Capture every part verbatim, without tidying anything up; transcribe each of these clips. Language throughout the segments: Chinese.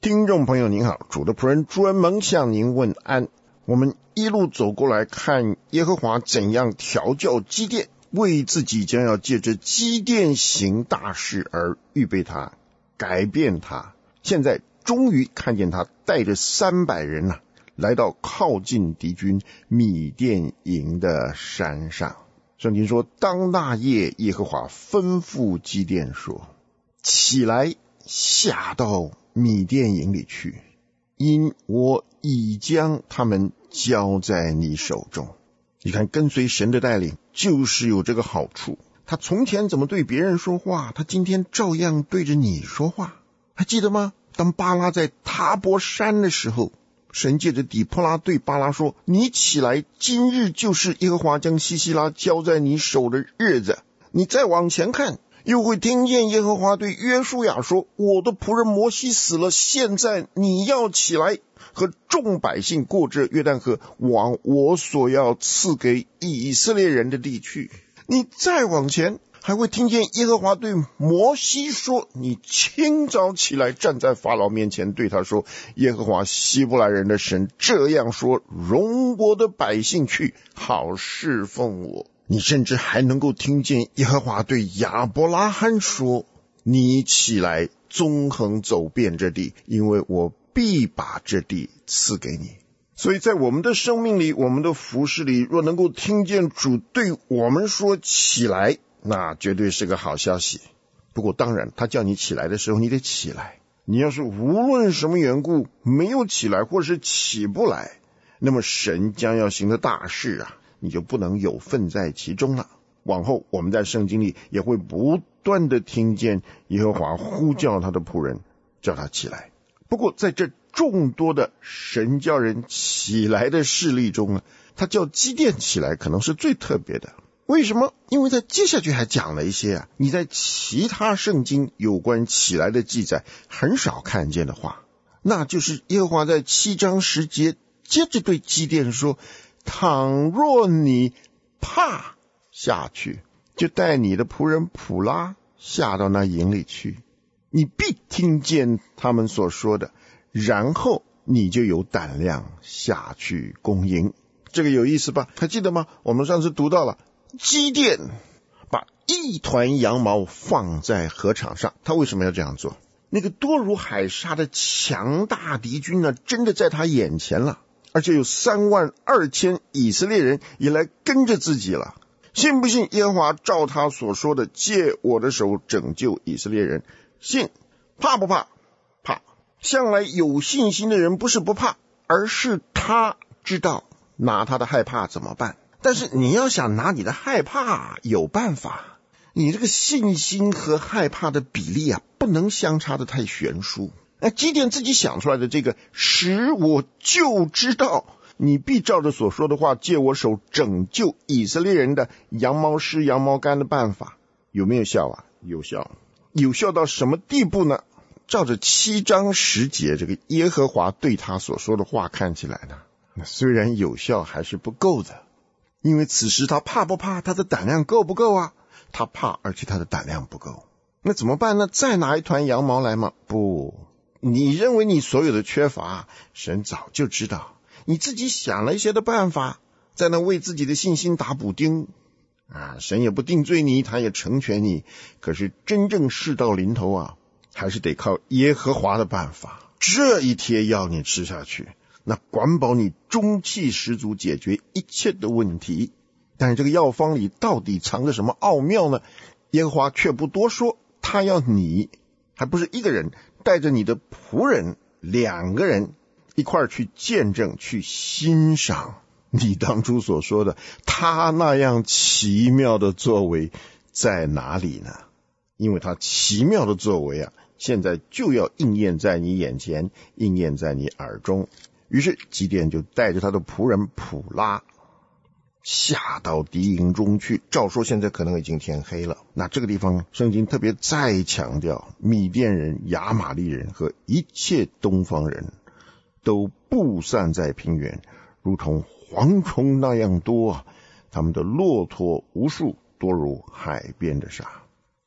听众朋友您好，主的仆人朱恩蒙向您问安。我们一路走过来看耶和华怎样调教基甸，为自己将要借着基甸行大事而预备他，改变他。现在终于看见他带着三百人啊，来到靠近敌军米甸营的山上。圣经说，当那夜耶和华吩咐基甸说，起来下到米甸营里去，因我已将他们交在你手中。你看，跟随神的带领就是有这个好处，他从前怎么对别人说话，他今天照样对着你说话。还记得吗？当巴拉在塔伯山的时候，神借着底波拉对巴拉说，你起来，今日就是耶和华将西西拉交在你手的日子。你再往前看，又会听见耶和华对约书亚说，我的仆人摩西死了，现在你要起来，和众百姓过这约旦河，往我所要赐给以色列人的地去。你再往前，还会听见耶和华对摩西说，你清早起来，站在法老面前，对他说，耶和华希伯来人的神这样说，容我的百姓去，好侍奉我。你甚至还能够听见耶和华对亚伯拉罕说，你起来，纵横走遍这地，因为我必把这地赐给你。所以在我们的生命里，我们的服事里，若能够听见主对我们说起来，那绝对是个好消息。不过当然，他叫你起来的时候，你得起来。你要是无论什么缘故没有起来，或是起不来，那么神将要行的大事啊，你就不能有份在其中了。往后我们在圣经里也会不断的听见耶和华呼叫他的仆人，叫他起来。不过在这众多的神叫人起来的事例中呢，他叫基甸起来可能是最特别的。为什么？因为在接下去还讲了一些啊，你在其他圣经有关起来的记载很少看见的话，那就是耶和华在七章十节接着对基甸说，倘若你怕下去，就带你的仆人普拉下到那营里去，你必听见他们所说的，然后你就有胆量下去攻营。这个有意思吧？还记得吗？我们上次读到了基甸把一团羊毛放在禾场上，他为什么要这样做？那个多如海沙的强大敌军呢，真的在他眼前了，而且有三万二千以色列人也来跟着自己了。信不信耶和华照他所说的借我的手拯救以色列人？信。怕不怕？怕。向来有信心的人不是不怕，而是他知道拿他的害怕怎么办。但是你要想拿你的害怕有办法，你这个信心和害怕的比例啊，不能相差的太悬殊。那基甸自己想出来的这个使我就知道你必照着所说的话借我手拯救以色列人的羊毛湿羊毛干的办法，有没有效啊？有效。有效到什么地步呢？照着七章十节这个耶和华对他所说的话看起来呢，那虽然有效还是不够的。因为此时他怕不怕？他的胆量够不够啊？他怕，而且他的胆量不够。那怎么办呢？再拿一团羊毛来吗？不，你认为你所有的缺乏，神早就知道。你自己想了一些的办法，在那为自己的信心打补丁啊，神也不定罪你，他也成全你。可是真正事到临头啊，还是得靠耶和华的办法。这一贴要你吃下去，那管保你中气十足，解决一切的问题。但是这个药方里到底藏着什么奥妙呢？耶和华却不多说，他要你，还不是一个人，带着你的仆人两个人一块儿去见证，去欣赏你当初所说的他那样奇妙的作为在哪里呢？因为他奇妙的作为啊，现在就要应验在你眼前，应验在你耳中。于是基甸就带着他的仆人普拉下到敌营中去。照说现在可能已经天黑了，那这个地方圣经特别再强调，米甸人、亚玛利人和一切东方人都布散在平原，如同蝗虫那样多啊，他们的骆驼无数，多如海边的沙。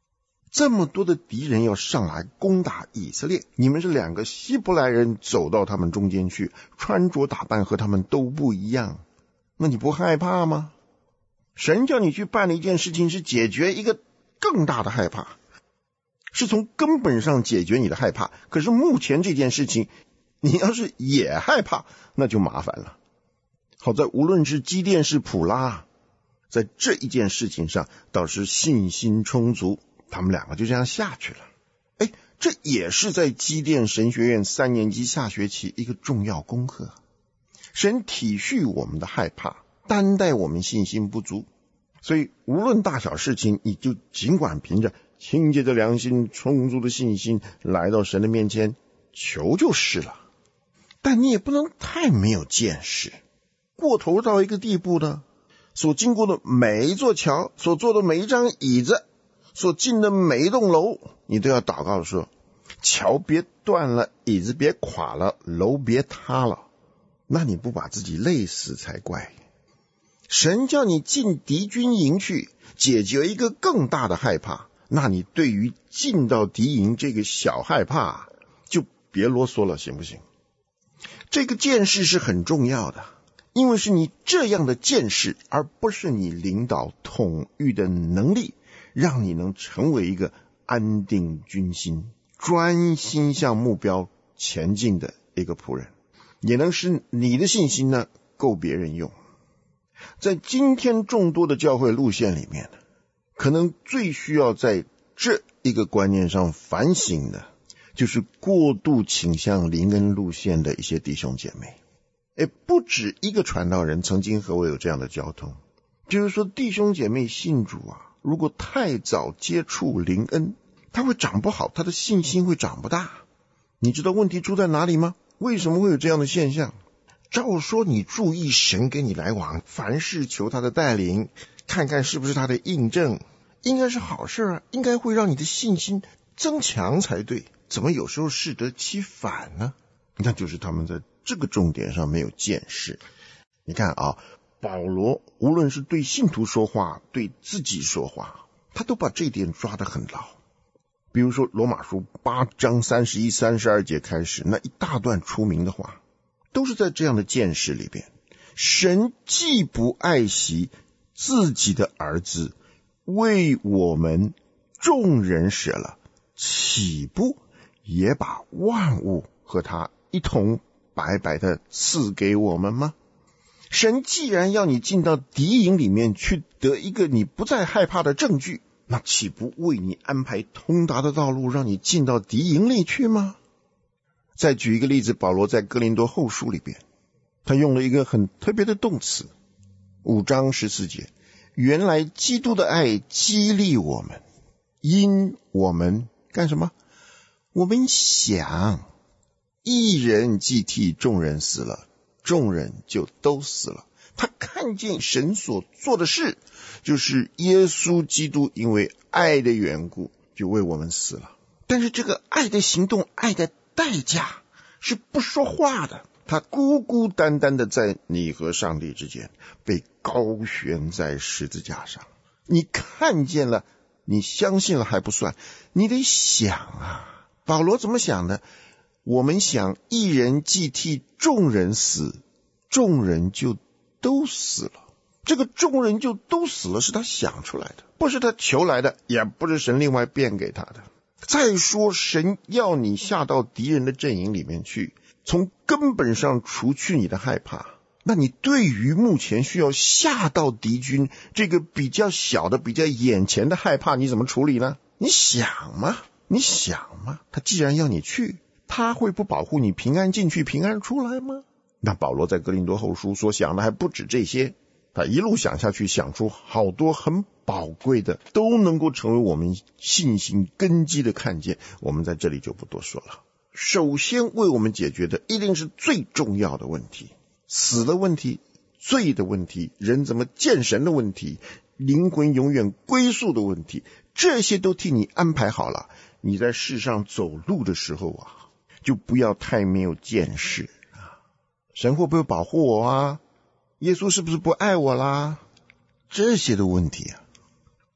这么多的敌人要上来攻打以色列，你们是两个希伯来人走到他们中间去，穿着打扮和他们都不一样，那你不害怕吗？神叫你去办的一件事情是解决一个更大的害怕，是从根本上解决你的害怕。可是目前这件事情你要是也害怕，那就麻烦了。好在无论是基甸是普拉，在这一件事情上倒是信心充足，他们两个就这样下去了。哎，这也是在基甸神学院三年级下学期一个重要功课。神体恤我们的害怕，担待我们信心不足，所以无论大小事情，你就尽管凭着清洁的良心、充足的信心来到神的面前求就是了。但你也不能太没有见识，过头到一个地步呢，所经过的每一座桥，所坐的每一张椅子，所进的每一栋楼，你都要祷告说，桥别断了，椅子别垮了，楼别塌了，那你不把自己累死才怪。神叫你进敌军营去，解决一个更大的害怕，那你对于进到敌营这个小害怕就别啰嗦了，行不行？这个见识是很重要的，因为是你这样的见识，而不是你领导统御的能力，让你能成为一个安定军心、专心向目标前进的一个仆人，也能使你的信心呢够别人用。在今天众多的教会路线里面，可能最需要在这一个观念上反省的，就是过度倾向灵恩路线的一些弟兄姐妹。诶，不止一个传道人曾经和我有这样的交通，就是说弟兄姐妹信主啊，如果太早接触灵恩，他会长不好，他的信心会长不大。你知道问题出在哪里吗？为什么会有这样的现象？照说你注意神跟你来往，凡事求他的带领，看看是不是他的印证，应该是好事啊，应该会让你的信心增强才对，怎么有时候适得其反呢？那就是他们在这个重点上没有见识。你看啊，保罗无论是对信徒说话，对自己说话，他都把这一点抓得很牢。比如说罗马书八章三十一、三十二节开始那一大段出名的话，都是在这样的见识里边。神既不爱惜自己的儿子，为我们众人舍了，岂不也把万物和他一同白白的赐给我们吗？神既然要你进到敌营里面去得一个你不再害怕的证据，那岂不为你安排通达的道路，让你进到敌营里去吗？再举一个例子，保罗在哥林多后书里边，他用了一个很特别的动词，五章十四节，原来基督的爱激励我们，因我们干什么？我们想一人既替众人死了，众人就都死了。他看见神所做的事，就是耶稣基督因为爱的缘故就为我们死了。但是这个爱的行动，爱的代价是不说话的，他孤孤单单的在你和上帝之间被高悬在十字架上。你看见了，你相信了还不算，你得想啊，保罗怎么想的？我们想一人既替众人死，众人就都死了。这个众人就都死了是他想出来的，不是他求来的，也不是神另外变给他的。再说神要你下到敌人的阵营里面去，从根本上除去你的害怕，那你对于目前需要下到敌军这个比较小的比较眼前的害怕，你怎么处理呢？你想吗？你想吗？他既然要你去，他会不保护你平安进去平安出来吗？那保罗在哥林多后书所想的还不止这些，他一路想下去，想出好多很宝贵的，都能够成为我们信心根基的看见，我们在这里就不多说了。首先为我们解决的一定是最重要的问题，死的问题，罪的问题，人怎么见神的问题，灵魂永远归宿的问题，这些都替你安排好了。你在世上走路的时候啊，就不要太没有见识啊，神会不会保护我啊？耶稣是不是不爱我啦？这些的问题啊，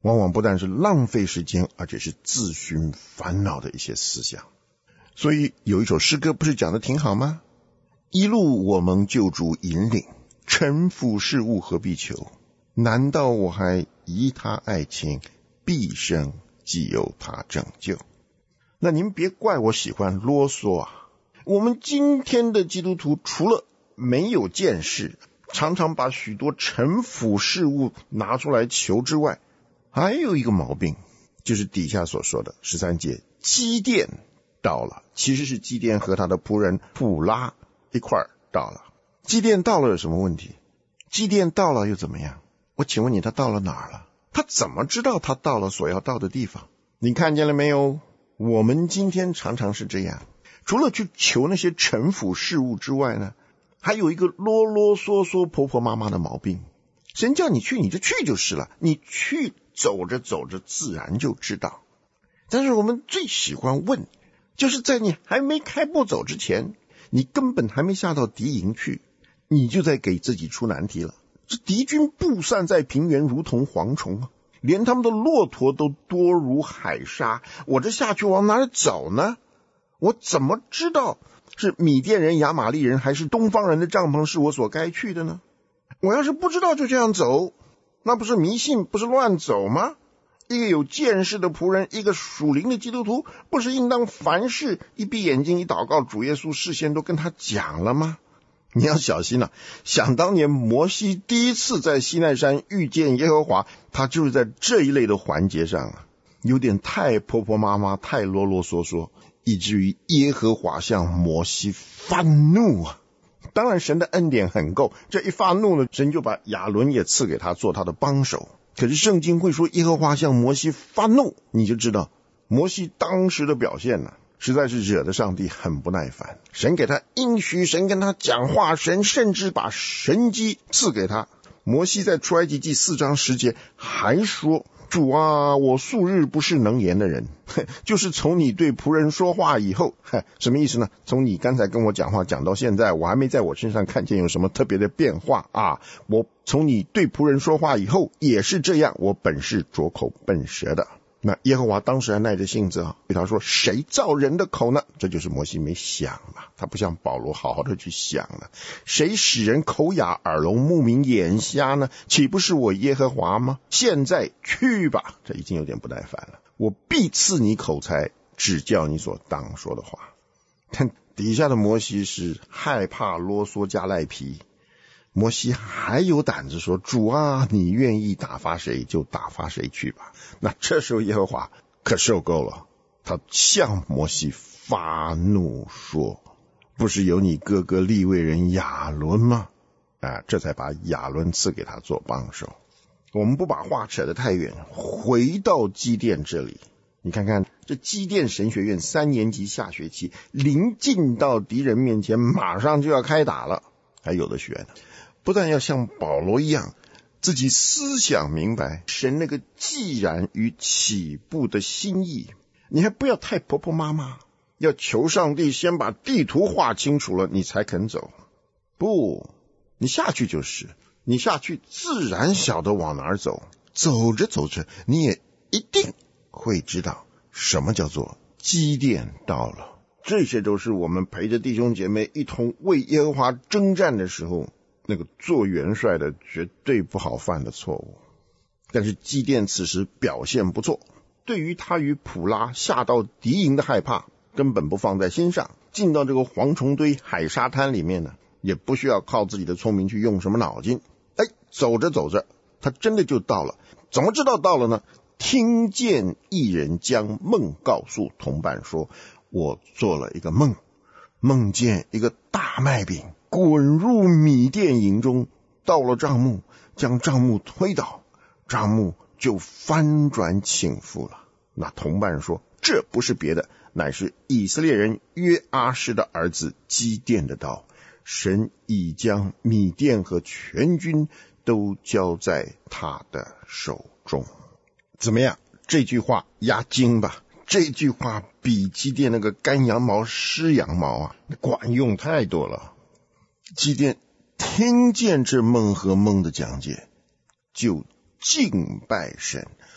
往往不但是浪费时间，而且是自寻烦恼的一些思想。所以有一首诗歌不是讲的挺好吗？一路我蒙救主引领，尘浮事物何必求？难道我还疑他爱情，毕生既有他拯救？那您别怪我喜欢啰嗦啊！我们今天的基督徒除了没有见识，常常把许多尘浮事物拿出来求之外，还有一个毛病，就是底下所说的十三节，基甸到了，其实是基甸和他的仆人普拉一块儿到了。基甸到了有什么问题？基甸到了又怎么样？我请问你，他到了哪儿了？他怎么知道他到了所要到的地方？你看见了没有？我们今天常常是这样，除了去求那些尘浮事物之外呢，还有一个啰啰嗦嗦婆婆妈妈的毛病。神叫你去你就去就是了，你去走着走着自然就知道。但是我们最喜欢问，就是在你还没开步走之前，你根本还没下到敌营去，你就在给自己出难题了。这敌军布散在平原如同蝗虫啊，连他们的骆驼都多如海沙，我这下去往哪儿走呢？我怎么知道是米甸人、亚玛利人还是东方人的帐篷是我所该去的呢？我要是不知道就这样走，那不是迷信，不是乱走吗？一个有见识的仆人，一个属灵的基督徒，不是应当凡事一闭眼睛一祷告，主耶稣事先都跟他讲了吗？你要小心了、啊、想当年摩西第一次在西奈山遇见耶和华，他就是在这一类的环节上啊，有点太婆婆妈妈，太啰啰嗦嗦，以至于耶和华向摩西发怒啊。当然神的恩典很够，这一发怒了，神就把亚伦也赐给他做他的帮手。可是圣经会说耶和华向摩西发怒，你就知道摩西当时的表现呢、啊，实在是惹得上帝很不耐烦。神给他应许，神跟他讲话，神甚至把神迹赐给他。摩西在出埃及记四章十节还说，主啊，我素日不是能言的人，就是从你对仆人说话以后，什么意思呢？从你刚才跟我讲话讲到现在，我还没在我身上看见有什么特别的变化啊！我从你对仆人说话以后也是这样，我本是拙口笨舌的。那耶和华当时还耐着性子啊，对他说，谁造人的口呢？这就是摩西没想嘛，他不像保罗好好的去想了。谁使人口哑耳聋目明眼瞎呢？岂不是我耶和华吗？现在去吧，这已经有点不耐烦了，我必赐你口才，指教你所当说的话。但底下的摩西是害怕啰嗦加赖皮，摩西还有胆子说，主啊，你愿意打发谁就打发谁去吧。那这时候耶和华可受够了，他向摩西发怒说，不是有你哥哥利未人亚伦吗？啊，这才把亚伦赐给他做帮手。我们不把话扯得太远，回到基甸这里，你看看这基甸神学院三年级下学期临近到敌人面前，马上就要开打了，还有的学呢。不但要像保罗一样自己思想明白神那个既然与起步的心意，你还不要太婆婆妈妈，要求上帝先把地图画清楚了你才肯走。不，你下去就是，你下去自然晓得往哪儿走，走着走着你也一定会知道什么叫做基甸到了。这些都是我们陪着弟兄姐妹一同为耶和华征战的时候，那个做元帅的绝对不好犯的错误。但是基甸此时表现不错，对于他与普拉下到敌营的害怕根本不放在心上，进到这个蝗虫堆海沙滩里面呢，也不需要靠自己的聪明去用什么脑筋。哎，走着走着他真的就到了。怎么知道到了呢？听见一人将梦告诉同伴说，我做了一个梦，梦见一个大麦饼滚入米甸营中，到了帐幕，将帐幕推倒，帐幕就翻转倾覆了。那同伴说，这不是别的，乃是以色列人约阿施的儿子基甸的刀，神已将米甸和全军都交在他的手中。怎么样？这句话压惊吧？这句话比基甸那个干羊毛湿羊毛啊管用太多了。基甸听见这梦和梦的讲解，就敬拜神，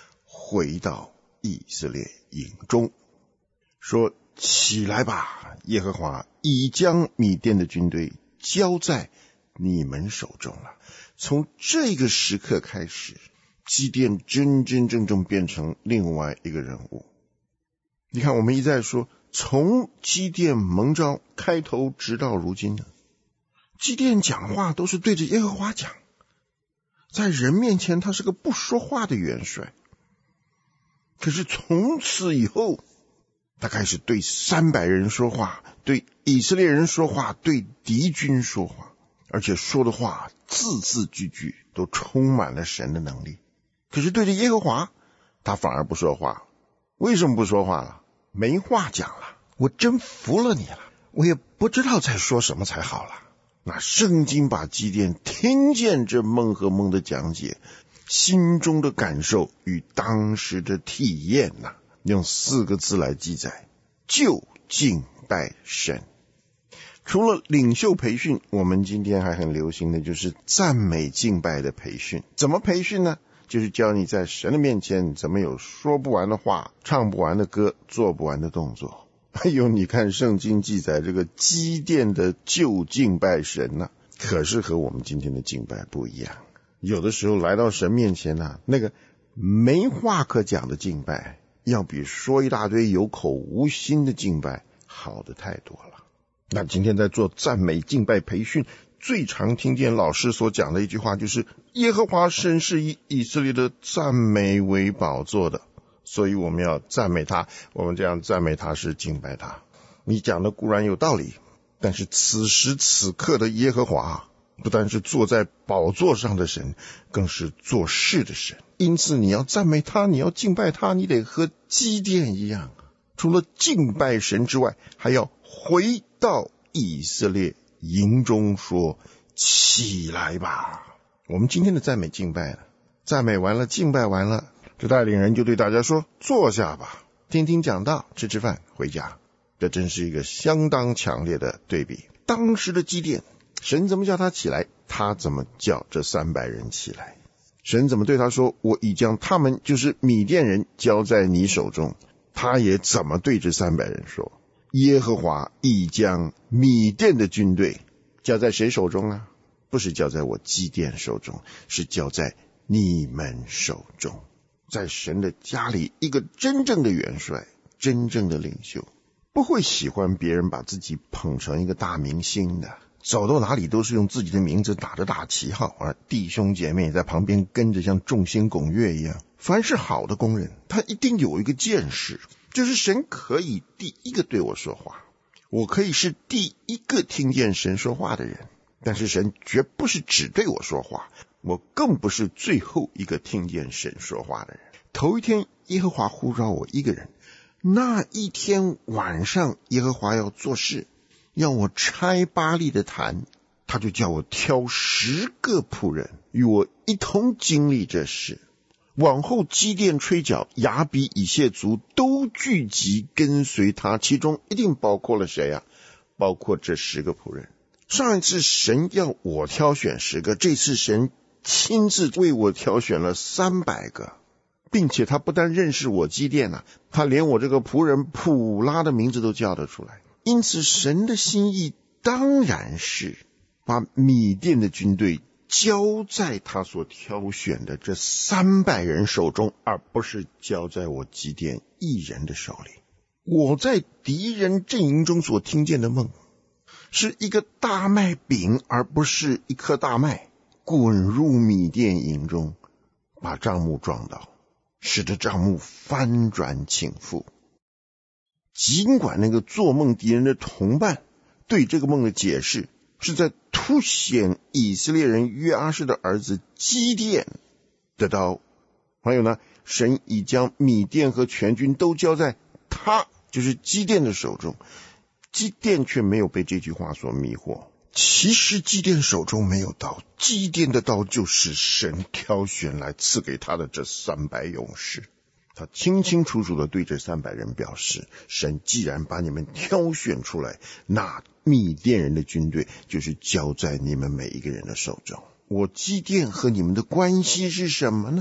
回到以色列营中，说：起来吧，耶和华已将米甸的军队交在你们手中了。从这个时刻开始，基甸真真正正变成另外一个人物。你看，我们一再说，从基甸蒙召开头直到如今呢，基甸讲话都是对着耶和华讲，在人面前他是个不说话的元帅。可是从此以后，他开始对三百人说话，对以色列人说话，对敌军说话，而且说的话字字句句都充满了神的能力。可是对着耶和华，他反而不说话。为什么不说话了？没话讲了。我真服了你了，我也不知道再说什么才好了。那圣经把基甸听见这梦和梦的讲解，心中的感受与当时的体验呐、啊，用四个字来记载：就敬拜神。除了领袖培训，我们今天还很流行的就是赞美敬拜的培训。怎么培训呢？就是教你在神的面前怎么有说不完的话，唱不完的歌，做不完的动作。还有你看圣经记载这个基甸的就敬拜神啊，可是和我们今天的敬拜不一样。有的时候来到神面前啊，那个没话可讲的敬拜，要比说一大堆有口无心的敬拜好的太多了。那今天在做赞美敬拜培训，最常听见老师所讲的一句话就是：耶和华神是以以色列的赞美为宝座的，所以我们要赞美他。我们这样赞美他是敬拜他。你讲的固然有道理，但是此时此刻的耶和华不但是坐在宝座上的神，更是做事的神。因此你要赞美他，你要敬拜他，你得和基甸一样，除了敬拜神之外，还要回到以色列营中说：起来吧。我们今天的赞美敬拜了，赞美完了，敬拜完了，这带领人就对大家说：坐下吧，听听讲道，吃吃饭，回家。这真是一个相当强烈的对比。当时的基甸，神怎么叫他起来，他怎么叫这三百人起来。神怎么对他说：我已将他们，就是米甸人，交在你手中。他也怎么对这三百人说：耶和华已将米甸的军队交在谁手中啊？不是交在我基甸手中，是交在你们手中。在神的家里，一个真正的元帅，真正的领袖，不会喜欢别人把自己捧成一个大明星的，走到哪里都是用自己的名字打着大旗号，而弟兄姐妹在旁边跟着像众星拱月一样。凡是好的工人，他一定有一个见识，就是神可以第一个对我说话，我可以是第一个听见神说话的人，但是神绝不是只对我说话，我更不是最后一个听见神说话的人。头一天耶和华呼召我一个人，那一天晚上耶和华要做事，要我拆巴力的坛，他就叫我挑十个仆人与我一同经历这事。往后基甸、吹角、亚比、以谢族都聚集跟随他，其中一定包括了谁啊？包括这十个仆人。上一次神要我挑选十个，这次神亲自为我挑选了三百个，并且他不但认识我基甸啊，他连我这个仆人普拉的名字都叫得出来。因此神的心意当然是把米甸的军队交在他所挑选的这三百人手中，而不是交在我基甸一人的手里。我在敌人阵营中所听见的梦，是一个大麦饼，而不是一颗大麦滚入米甸营中，把帐幕撞倒，使得帐幕翻转倾覆。尽管那个做梦敌人的同伴对这个梦的解释是在凸显以色列人约阿施的儿子基甸的刀，还有呢，神已将米甸和全军都交在他，就是基甸的手中。基甸却没有被这句话所迷惑。其实基甸手中没有刀，基甸的刀就是神挑选来赐给他的这三百勇士。他清清楚楚地对这三百人表示，神既然把你们挑选出来，那米甸人的军队就是交在你们每一个人的手中。我基甸和你们的关系是什么呢？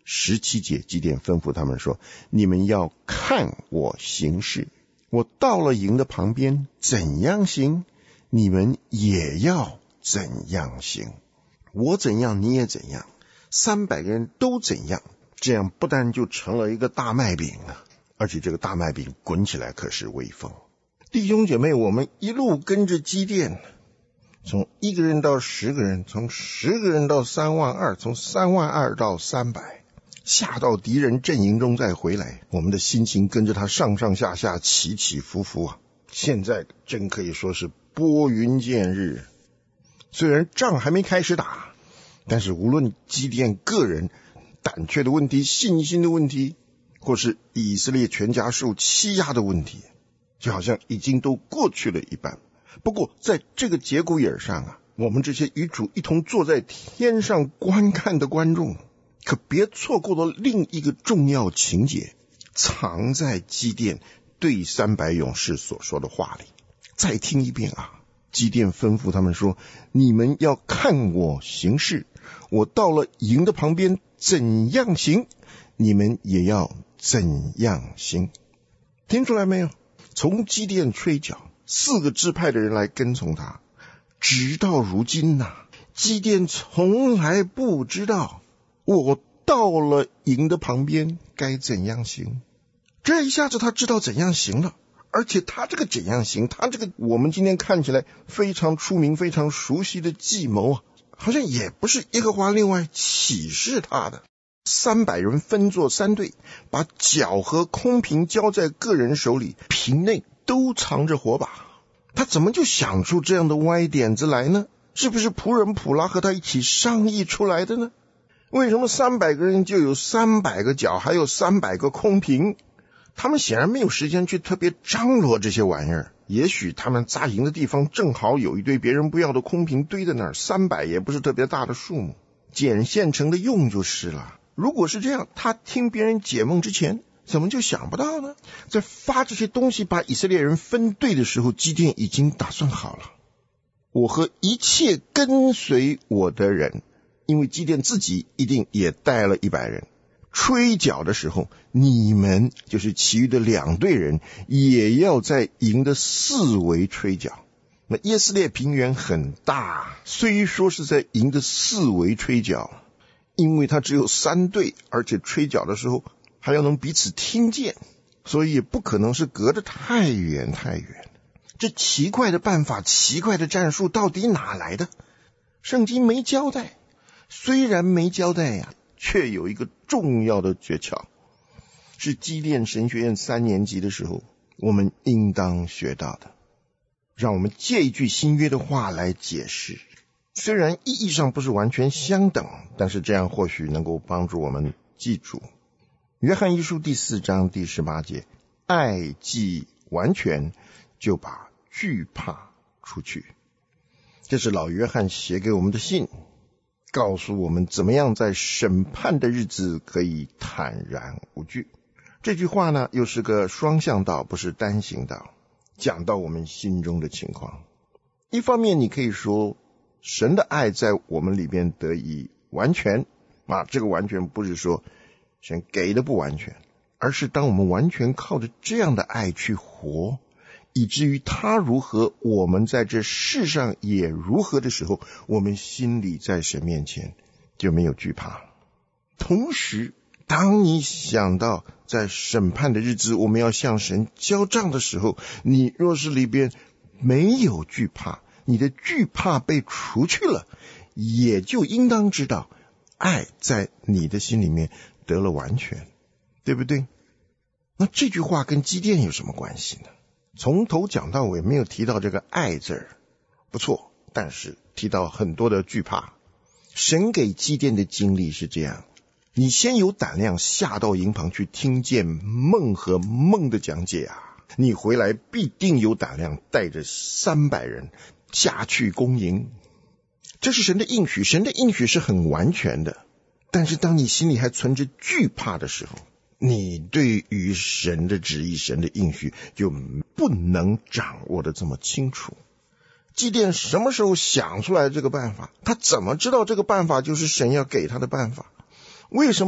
十七节，基甸吩咐他们说，你们要看我行事，我到了营的旁边怎样行，你们也要怎样行。我怎样你也怎样，三百个人都怎样，这样不但就成了一个大麦饼啊，而且这个大麦饼滚起来可是微风。弟兄姐妹，我们一路跟着基甸，从一个人到十个人，从十个人到三万二，从三万二到三百，下到敌人阵营中再回来，我们的心情跟着他上上下下起起伏伏啊！现在真可以说是拨云见日。虽然仗还没开始打，但是无论基甸个人胆怯的问题、信心的问题，或是以色列全家受欺压的问题，就好像已经都过去了一半。不过在这个节骨眼上啊，我们这些与主一同坐在天上观看的观众，可别错过了另一个重要情节，藏在基甸对三百勇士所说的话里。再听一遍啊，基甸吩咐他们说，你们要看我行事，我到了营的旁边怎样行，你们也要怎样行。听出来没有？从基甸吹角，四个支派的人来跟从他，直到如今啊，基甸从来不知道我到了营的旁边该怎样行。这一下子他知道怎样行了，而且他这个怎样行，他这个我们今天看起来非常出名非常熟悉的计谋啊，好像也不是耶和华另外启示他的。三百人分作三队，把角和空瓶交在个人手里，瓶内都藏着火把。他怎么就想出这样的歪点子来呢？是不是仆人普拉和他一起商议出来的呢？为什么三百个人就有三百个角，还有三百个空瓶？他们显然没有时间去特别张罗这些玩意儿。也许他们扎营的地方正好有一堆别人不要的空瓶堆在那儿，三百也不是特别大的数目，捡现成的用就是了。如果是这样，他听别人解梦之前怎么就想不到呢？在发这些东西把以色列人分队的时候，基甸已经打算好了，我和一切跟随我的人，因为基甸自己一定也带了一百人，吹角的时候，你们就是其余的两队人也要在营的四围吹角。那耶斯列平原很大，虽说是在营的四围吹角，因为它只有三队，而且吹角的时候还要能彼此听见，所以也不可能是隔得太远太远。这奇怪的办法，奇怪的战术到底哪来的？圣经没交代，虽然没交代呀，却有一个重要的诀窍，是基甸神学院三年级的时候我们应当学到的。让我们借一句新约的话来解释，虽然意义上不是完全相等，但是这样或许能够帮助我们记住。约翰一书第四章第十八节，爱既完全，就把惧怕除去。这是老约翰写给我们的信，告诉我们怎么样在审判的日子可以坦然无惧。这句话呢，又是个双向道，不是单行道，讲到我们心中的情况。一方面你可以说神的爱在我们里边得以完全啊，这个完全不是说神给的不完全，而是当我们完全靠着这样的爱去活，以至于他如何，我们在这世上也如何的时候，我们心里在神面前就没有惧怕。同时当你想到在审判的日子我们要向神交账的时候，你若是里边没有惧怕，你的惧怕被除去了，也就应当知道爱在你的心里面得了完全，对不对？那这句话跟基甸有什么关系呢？从头讲到尾没有提到这个爱字儿，不错，但是提到很多的惧怕。神给基甸的经历是这样，你先有胆量下到营旁去听见梦和梦的讲解啊，你回来必定有胆量带着三百人下去攻营。这是神的应许，神的应许是很完全的，但是当你心里还存着惧怕的时候，你对于神的旨意神的应许就不能掌握得这么清楚。基甸什么时候想出来这个办法？他怎么知道这个办法就是神要给他的办法？为什么他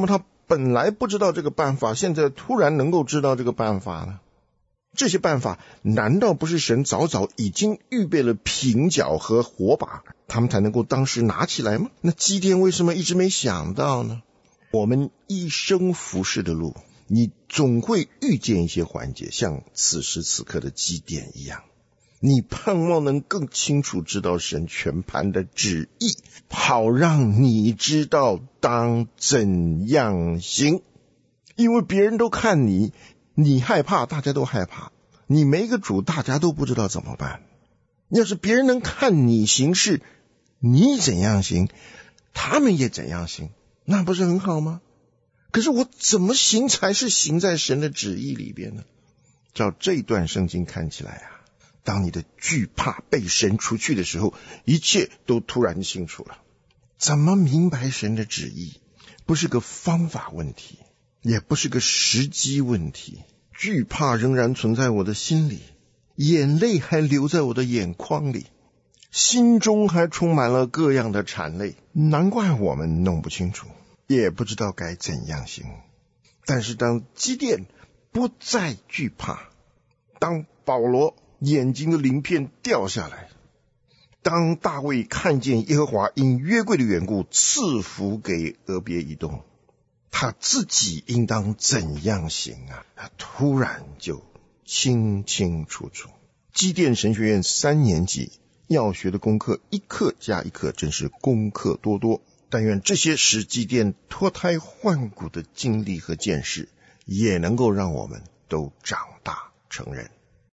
本来不知道这个办法，现在突然能够知道这个办法呢？这些办法难道不是神早早已经预备了瓶角和火把，他们才能够当时拿起来吗？那基甸为什么一直没想到呢？我们一生服侍的路，你总会遇见一些环节，像此时此刻的基甸一样，你盼望能更清楚知道神全盘的旨意，好让你知道当怎样行。因为别人都看你，你害怕，大家都害怕，你没个主，大家都不知道怎么办。要是别人能看你行事，你怎样行，他们也怎样行，那不是很好吗？可是我怎么行才是行在神的旨意里边呢？照这段圣经看起来啊，当你的惧怕被神除去的时候，一切都突然清楚了。怎么明白神的旨意，不是个方法问题，也不是个时机问题。惧怕仍然存在我的心里，眼泪还流在我的眼眶里，心中还充满了各样的谄媚，难怪我们弄不清楚，也不知道该怎样行。但是当基甸不再惧怕，当保罗眼睛的鳞片掉下来，当大卫看见耶和华因约柜的缘故赐福给俄别以东，他自己应当怎样行啊？他突然就清清楚楚。基甸神学院三年级要学的功课，一课加一课，真是功课多多。但愿这些使基甸脱胎换骨的经历和见识，也能够让我们都长大成人。